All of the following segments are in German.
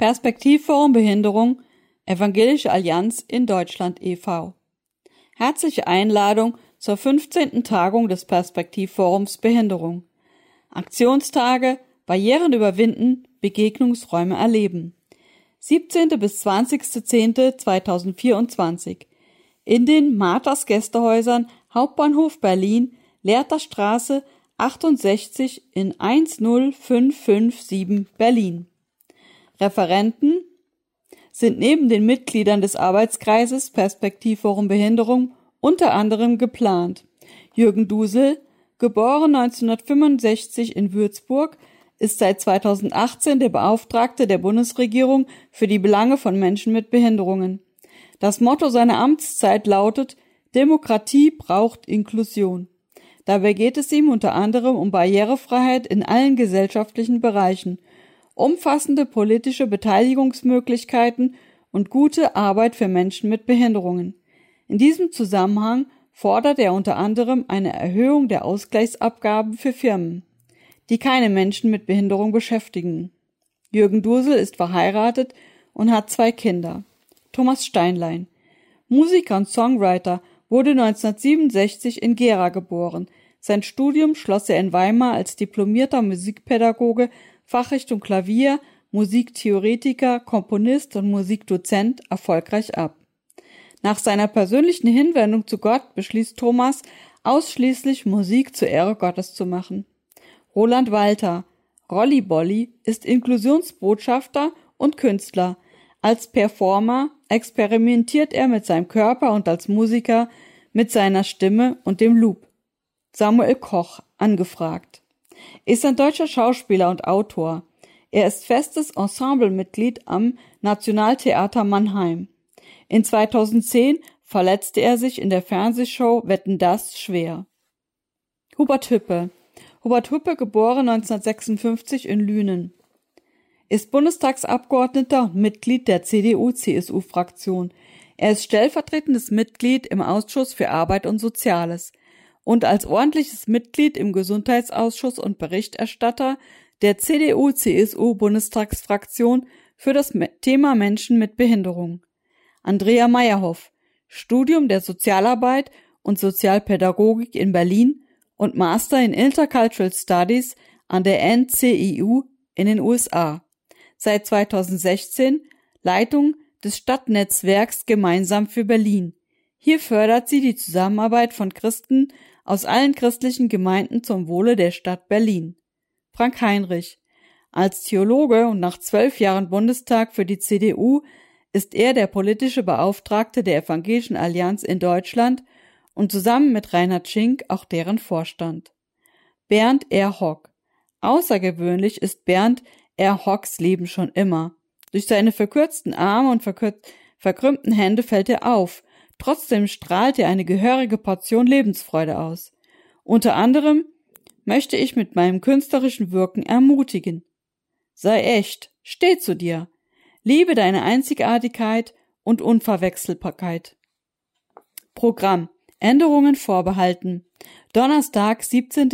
Perspektivforum Behinderung, Evangelische Allianz in Deutschland e.V. Herzliche Einladung zur 15. Tagung des Perspektivforums Behinderung. Aktionstage, Barrieren überwinden, Begegnungsräume erleben. 17. bis 20.10.2024 in den Marthas Gästehäusern Hauptbahnhof Berlin, Lehrterstraße 68 in 10557 Berlin. Referenten sind neben den Mitgliedern des Arbeitskreises Perspektivforum Behinderung unter anderem geplant. Jürgen Dusel, geboren 1965 in Würzburg, ist seit 2018 der Beauftragte der Bundesregierung für die Belange von Menschen mit Behinderungen. Das Motto seiner Amtszeit lautet: Demokratie braucht Inklusion. Dabei geht es ihm unter anderem um Barrierefreiheit in allen gesellschaftlichen Bereichen, umfassende politische Beteiligungsmöglichkeiten und gute Arbeit für Menschen mit Behinderungen. In diesem Zusammenhang fordert er unter anderem eine Erhöhung der Ausgleichsabgaben für Firmen, die keine Menschen mit Behinderung beschäftigen. Jürgen Dusel ist verheiratet und hat 2 Kinder. Thomas Steinlein, Musiker und Songwriter, wurde 1967 in Gera geboren. Sein Studium schloss er in Weimar als diplomierter Musikpädagoge Fachrichtung Klavier, Musiktheoretiker, Komponist und Musikdozent erfolgreich ab. Nach seiner persönlichen Hinwendung zu Gott beschließt Thomas, ausschließlich Musik zur Ehre Gottes zu machen. Roland Walter, Rolli-Bolli, ist Inklusionsbotschafter und Künstler. Als Performer experimentiert er mit seinem Körper und als Musiker mit seiner Stimme und dem Loop. Samuel Koch, angefragt, ist ein deutscher Schauspieler und Autor. Er ist festes Ensemblemitglied am Nationaltheater Mannheim. In 2010 verletzte er sich in der Fernsehshow Wetten, dass schwer. Hubert Hüppe, geboren 1956 in Lünen, ist Bundestagsabgeordneter und Mitglied der CDU-CSU-Fraktion. Er ist stellvertretendes Mitglied im Ausschuss für Arbeit und Soziales und als ordentliches Mitglied im Gesundheitsausschuss und Berichterstatter der CDU-CSU-Bundestagsfraktion für das Thema Menschen mit Behinderung. Andrea Meyerhoff, Studium der Sozialarbeit und Sozialpädagogik in Berlin und Master in Intercultural Studies an der NCIU in den USA. Seit 2016 Leitung des Stadtnetzwerks Gemeinsam für Berlin. Hier fördert sie die Zusammenarbeit von Christen aus allen christlichen Gemeinden zum Wohle der Stadt Berlin. Frank Heinrich, als Theologe und nach 12 Jahren Bundestag für die CDU ist er der politische Beauftragte der Evangelischen Allianz in Deutschland und zusammen mit Reinhard Schink auch deren Vorstand. Bernd R. Hock. Außergewöhnlich ist Bernd R. Hocks Leben schon immer. Durch seine verkürzten Arme und verkrümmten Hände fällt er auf. Trotzdem strahlt er eine gehörige Portion Lebensfreude aus. Unter anderem möchte ich mit meinem künstlerischen Wirken ermutigen. Sei echt, steh zu dir. Liebe deine Einzigartigkeit und Unverwechselbarkeit. Programm. Änderungen vorbehalten. Donnerstag,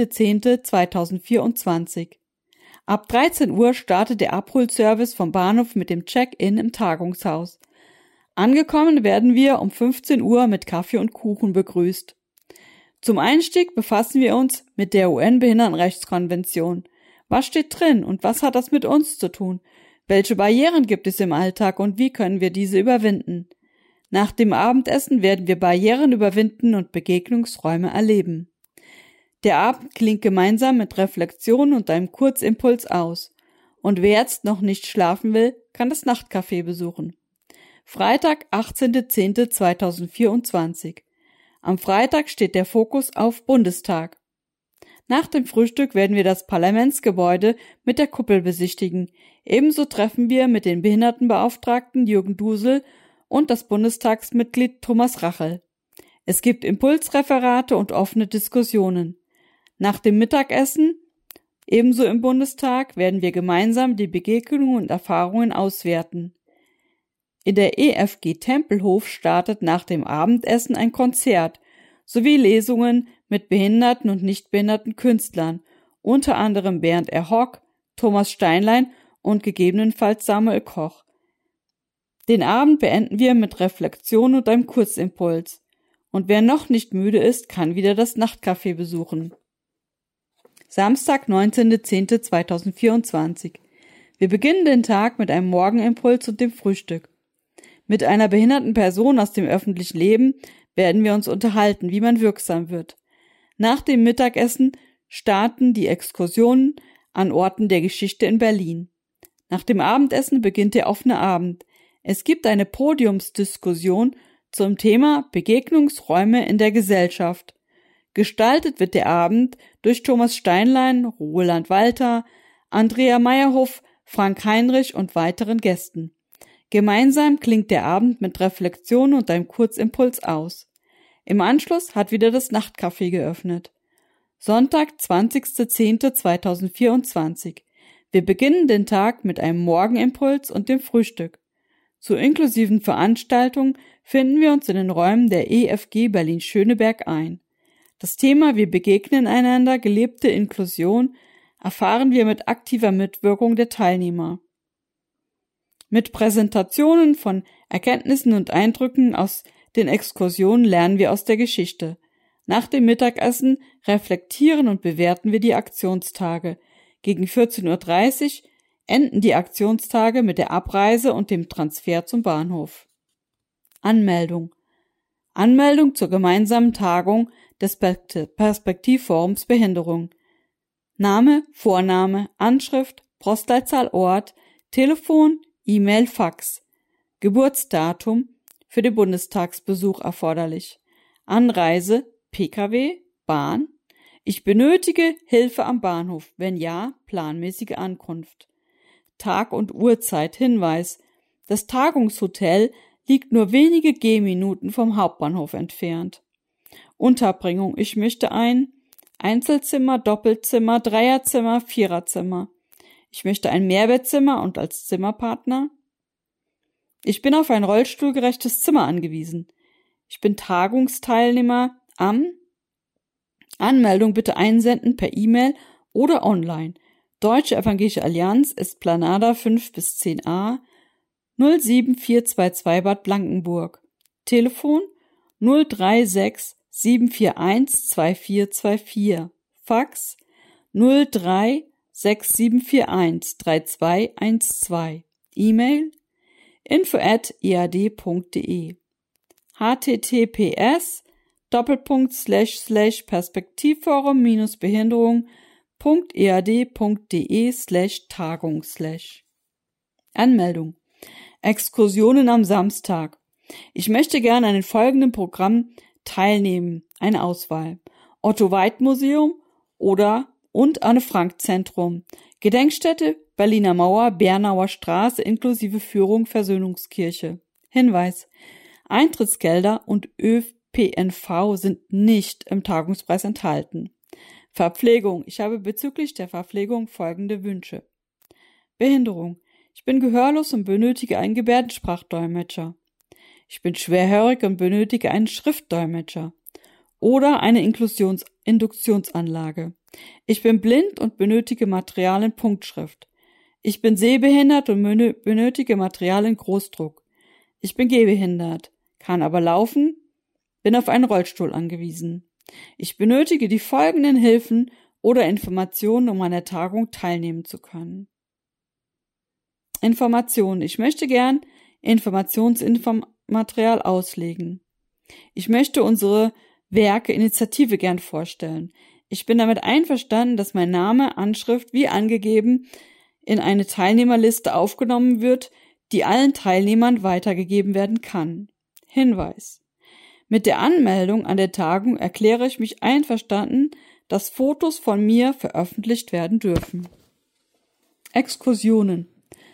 17.10.2024. Ab 13 Uhr startet der Abholservice vom Bahnhof mit dem Check-in im Tagungshaus. Angekommen werden wir um 15 Uhr mit Kaffee und Kuchen begrüßt. Zum Einstieg befassen wir uns mit der UN-Behindertenrechtskonvention. Was steht drin und was hat das mit uns zu tun? Welche Barrieren gibt es im Alltag und wie können wir diese überwinden? Nach dem Abendessen werden wir Barrieren überwinden und Begegnungsräume erleben. Der Abend klingt gemeinsam mit Reflexion und einem Kurzimpuls aus. Und wer jetzt noch nicht schlafen will, kann das Nachtcafé besuchen. Freitag, 18.10.2024. Am Freitag steht der Fokus auf Bundestag. Nach dem Frühstück werden wir das Parlamentsgebäude mit der Kuppel besichtigen. Ebenso treffen wir mit den Behindertenbeauftragten Jürgen Dusel und das Bundestagsmitglied Thomas Rachel. Es gibt Impulsreferate und offene Diskussionen. Nach dem Mittagessen, ebenso im Bundestag, werden wir gemeinsam die Begegnungen und Erfahrungen auswerten. In der EFG Tempelhof startet nach dem Abendessen ein Konzert sowie Lesungen mit behinderten und nicht behinderten Künstlern, unter anderem Bernd R. Hock, Thomas Steinlein und gegebenenfalls Samuel Koch. Den Abend beenden wir mit Reflexion und einem Kurzimpuls. Und wer noch nicht müde ist, kann wieder das Nachtcafé besuchen. Samstag, 19.10.2024. Wir beginnen den Tag mit einem Morgenimpuls und dem Frühstück. Mit einer behinderten Person aus dem öffentlichen Leben werden wir uns unterhalten, wie man wirksam wird. Nach dem Mittagessen starten die Exkursionen an Orten der Geschichte in Berlin. Nach dem Abendessen beginnt der offene Abend. Es gibt eine Podiumsdiskussion zum Thema Begegnungsräume in der Gesellschaft. Gestaltet wird der Abend durch Thomas Steinlein, Roland Walter, Andrea Meyerhoff, Frank Heinrich und weiteren Gästen. Gemeinsam klingt der Abend mit Reflexion und einem Kurzimpuls aus. Im Anschluss hat wieder das Nachtcafé geöffnet. Sonntag, 20.10.2024. Wir beginnen den Tag mit einem Morgenimpuls und dem Frühstück. Zur inklusiven Veranstaltung finden wir uns in den Räumen der EFG Berlin-Schöneberg ein. Das Thema Wir begegnen einander, gelebte Inklusion erfahren wir mit aktiver Mitwirkung der Teilnehmer. Mit Präsentationen von Erkenntnissen und Eindrücken aus den Exkursionen lernen wir aus der Geschichte. Nach dem Mittagessen reflektieren und bewerten wir die Aktionstage. Gegen 14.30 Uhr enden die Aktionstage mit der Abreise und dem Transfer zum Bahnhof. Anmeldung zur gemeinsamen Tagung des Perspektivforums Behinderung. Name, Vorname, Anschrift, Postleitzahl, Ort, Telefon, E-Mail, Fax. Geburtsdatum für den Bundestagsbesuch erforderlich. Anreise, Pkw, Bahn. Ich benötige Hilfe am Bahnhof. Wenn ja, planmäßige Ankunft. Tag und Uhrzeit, Hinweis. Das Tagungshotel liegt nur wenige Gehminuten vom Hauptbahnhof entfernt. Unterbringung. Ich möchte ein Einzelzimmer, Doppelzimmer, Dreierzimmer, Viererzimmer. Ich möchte ein Mehrbettzimmer und als Zimmerpartner. Ich bin auf ein rollstuhlgerechtes Zimmer angewiesen. Ich bin Tagungsteilnehmer am Anmeldung bitte einsenden per E-Mail oder online. Deutsche Evangelische Allianz, Esplanada 5-10a 07422 Bad Blankenburg. Telefon 036 741 2424. Fax 036 3212. E-Mail info@ead.de. https://perspektivforum-behinderung.ead.de/tagung/ Anmeldung. Exkursionen am Samstag. Ich möchte gerne an den folgenden Programmen teilnehmen. Eine Auswahl. Otto-Weid-Museum und Anne-Frank-Zentrum. Gedenkstätte Berliner Mauer, Bernauer Straße inklusive Führung Versöhnungskirche. Hinweis. Eintrittsgelder und ÖPNV sind nicht im Tagungspreis enthalten. Verpflegung. Ich habe bezüglich der Verpflegung folgende Wünsche. Behinderung. Ich bin gehörlos und benötige einen Gebärdensprachdolmetscher. Ich bin schwerhörig und benötige einen Schriftdolmetscher. Oder eine Induktionsanlage. Ich bin blind und benötige Material in Punktschrift. Ich bin sehbehindert und benötige Material in Großdruck. Ich bin gehbehindert, kann aber laufen, bin auf einen Rollstuhl angewiesen. Ich benötige die folgenden Hilfen oder Informationen, um an der Tagung teilnehmen zu können. Informationen. Ich möchte gern Informationsmaterial auslegen. Ich möchte unsere Werke Initiative gern vorstellen. Ich bin damit einverstanden, dass mein Name, Anschrift wie angegeben in eine Teilnehmerliste aufgenommen wird, die allen Teilnehmern weitergegeben werden kann. Hinweis. Mit der Anmeldung an der Tagung erkläre ich mich einverstanden, dass Fotos von mir veröffentlicht werden dürfen. Exkursionen.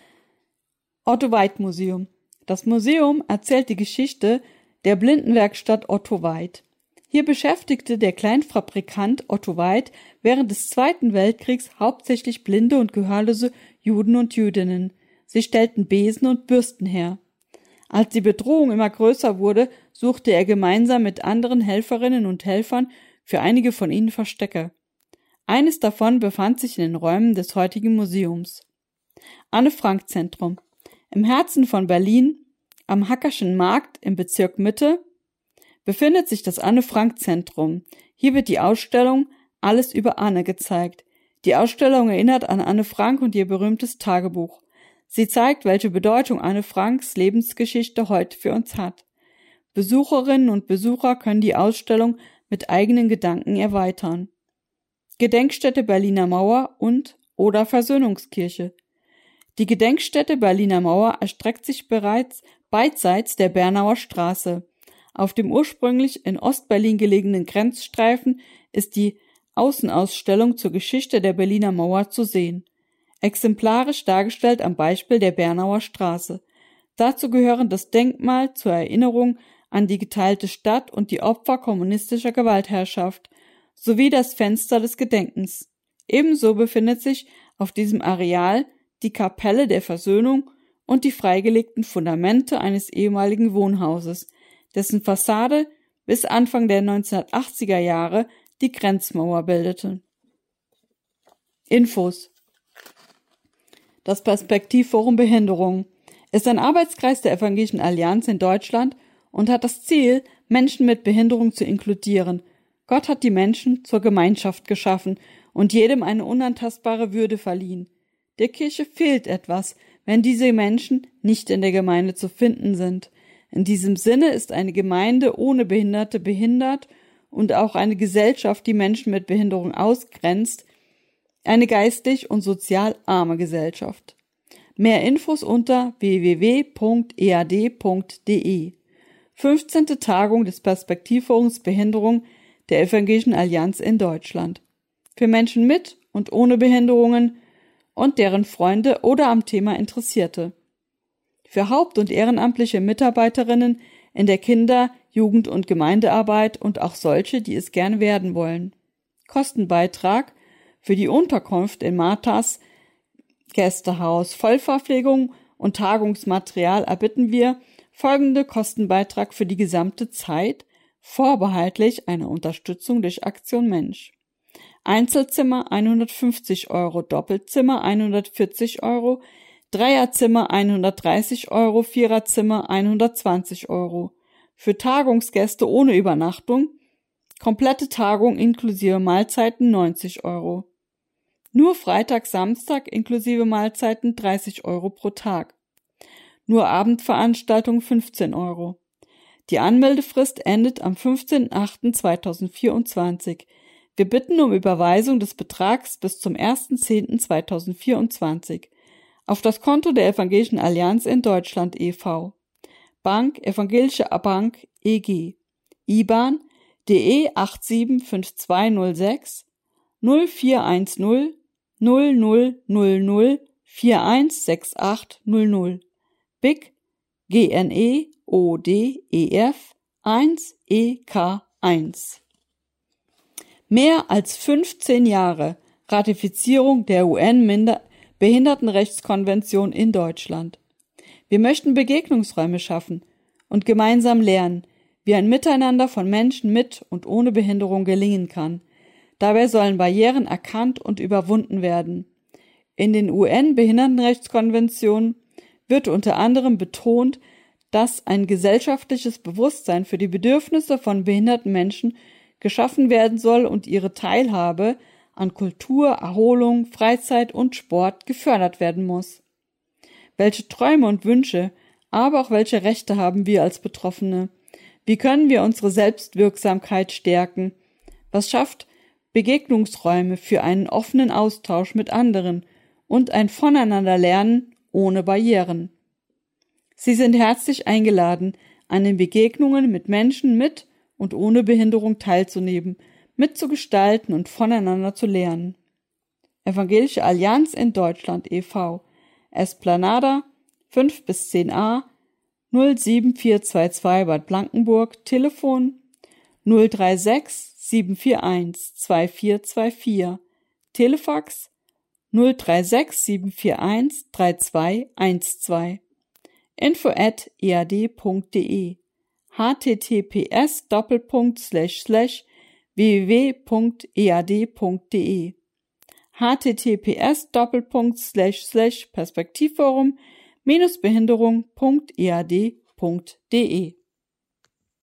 Otto-Weid-Museum. Das Museum erzählt die Geschichte der Blindenwerkstatt Otto Weid. Hier beschäftigte der Kleinfabrikant Otto Weid während des Zweiten Weltkriegs hauptsächlich blinde und gehörlose Juden und Jüdinnen. Sie stellten Besen und Bürsten her. Als die Bedrohung immer größer wurde, suchte er gemeinsam mit anderen Helferinnen und Helfern für einige von ihnen Verstecke. Eines davon befand sich in den Räumen des heutigen Museums. Anne-Frank-Zentrum. Im Herzen von Berlin, am Hackerschen Markt im Bezirk Mitte, befindet sich das Anne-Frank-Zentrum. Hier wird die Ausstellung Alles über Anne gezeigt. Die Ausstellung erinnert an Anne Frank und ihr berühmtes Tagebuch. Sie zeigt, welche Bedeutung Anne Franks Lebensgeschichte heute für uns hat. Besucherinnen und Besucher können die Ausstellung mit eigenen Gedanken erweitern. Gedenkstätte Berliner Mauer und/oder Versöhnungskirche. Die Gedenkstätte Berliner Mauer erstreckt sich bereits beidseits der Bernauer Straße. Auf dem ursprünglich in Ostberlin gelegenen Grenzstreifen ist die Außenausstellung zur Geschichte der Berliner Mauer zu sehen, exemplarisch dargestellt am Beispiel der Bernauer Straße. Dazu gehören das Denkmal zur Erinnerung an die geteilte Stadt und die Opfer kommunistischer Gewaltherrschaft sowie das Fenster des Gedenkens. Ebenso befindet sich auf diesem Areal die Kapelle der Versöhnung und die freigelegten Fundamente eines ehemaligen Wohnhauses, dessen Fassade bis Anfang der 1980er Jahre die Grenzmauer bildete. Infos: Das Perspektivforum Behinderung ist ein Arbeitskreis der Evangelischen Allianz in Deutschland und hat das Ziel, Menschen mit Behinderung zu inkludieren. Gott hat die Menschen zur Gemeinschaft geschaffen und jedem eine unantastbare Würde verliehen. Der Kirche fehlt etwas, wenn diese Menschen nicht in der Gemeinde zu finden sind. In diesem Sinne ist eine Gemeinde ohne Behinderte behindert und auch eine Gesellschaft, die Menschen mit Behinderung ausgrenzt, eine geistig und sozial arme Gesellschaft. Mehr Infos unter www.ead.de. 15. Tagung des Perspektivforums Behinderung der Evangelischen Allianz in Deutschland. Für Menschen mit und ohne Behinderungen und deren Freunde oder am Thema Interessierte. Für haupt- und ehrenamtliche Mitarbeiterinnen in der Kinder-, Jugend- und Gemeindearbeit und auch solche, die es gern werden wollen. Kostenbeitrag für die Unterkunft in Marthas Gästehaus, Vollverpflegung und Tagungsmaterial erbitten wir folgende Kostenbeitrag für die gesamte Zeit, vorbehaltlich einer Unterstützung durch Aktion Mensch. Einzelzimmer 150 €, Doppelzimmer 140 €, Dreierzimmer 130 €, Viererzimmer 120 €. Für Tagungsgäste ohne Übernachtung, komplette Tagung inklusive Mahlzeiten 90 €. Nur Freitag, Samstag inklusive Mahlzeiten 30 € pro Tag. Nur Abendveranstaltung 15 €. Die Anmeldefrist endet am 15.08.2024. Wir bitten um Überweisung des Betrags bis zum 1.10.2024 auf das Konto der Evangelischen Allianz in Deutschland e.V. Bank Evangelische Bank EG. IBAN DE 875206 0410 0000 416800 BIC GNE ODEF 1EK1. Mehr als 15 Jahre Ratifizierung der UN-Behindertenrechtskonvention in Deutschland. Wir möchten Begegnungsräume schaffen und gemeinsam lernen, wie ein Miteinander von Menschen mit und ohne Behinderung gelingen kann. Dabei sollen Barrieren erkannt und überwunden werden. In den UN-Behindertenrechtskonventionen wird unter anderem betont, dass ein gesellschaftliches Bewusstsein für die Bedürfnisse von behinderten Menschen geschaffen werden soll und ihre Teilhabe an Kultur, Erholung, Freizeit und Sport gefördert werden muss. Welche Träume und Wünsche, aber auch welche Rechte haben wir als Betroffene? Wie können wir unsere Selbstwirksamkeit stärken? Was schafft Begegnungsräume für einen offenen Austausch mit anderen und ein Voneinanderlernen ohne Barrieren? Sie sind herzlich eingeladen, an den Begegnungen mit Menschen mit und ohne Behinderung teilzunehmen, mitzugestalten und voneinander zu lernen. Evangelische Allianz in Deutschland e.V. Esplanada 5-10a 07422 Bad Blankenburg, Telefon 036 741 2424, Telefax 036 741 3212, info@ead.de, https://www.ead.de. https://perspektivforum-behinderung.ead.de